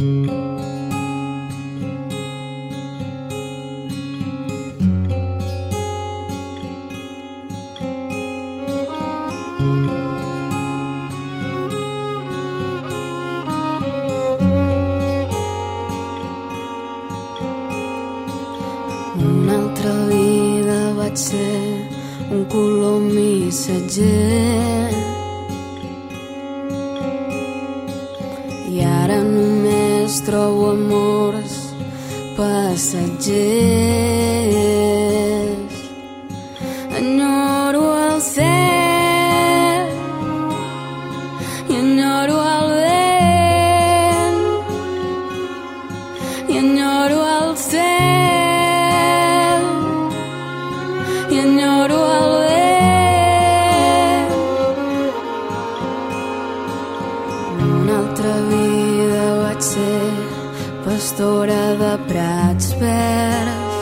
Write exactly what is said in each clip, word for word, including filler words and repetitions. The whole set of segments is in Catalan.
Una altra vida vaig ser un colom missatger i ara només trobo amors passatgers. Enyoro el cel i enyoro el vent i enyoro el cel i enyoro el vent. Una altra vida vaig ser pastora de prats verds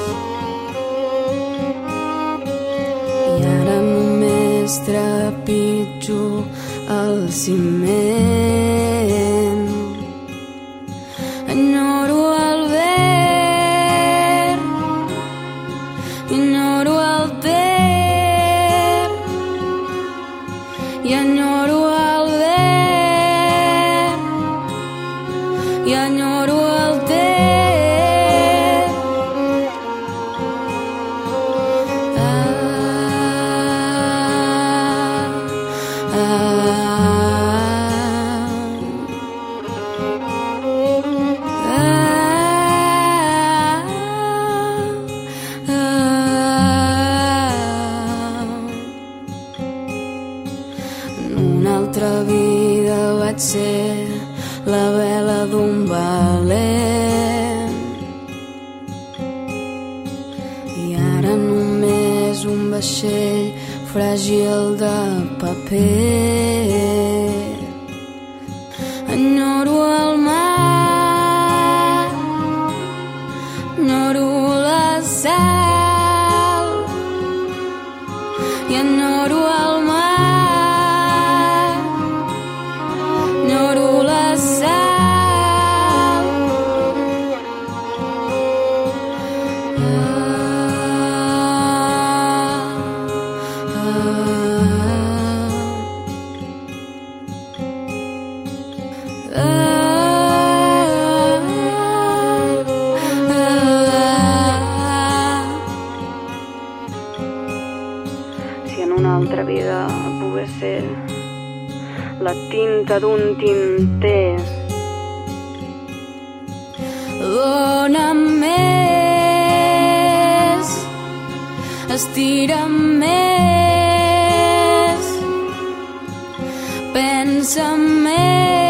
i ara només trepitjo el ciment. Enyoro el verd, enyoro el ter i enyoro el verd i enyoro el ter. Ah, ah, ah, ah. En una altra vida vaig ser la vela d'un valent i ara només un vaixell fràgil de paper. Enyoro el mar, enyoro la sal i enyoro el mar, enyoro la sal. Ah, ah, ah, ah. Si en una altra vida pogués ser la tinta d'un tinter, dona'm més, estira'm més, pensa més.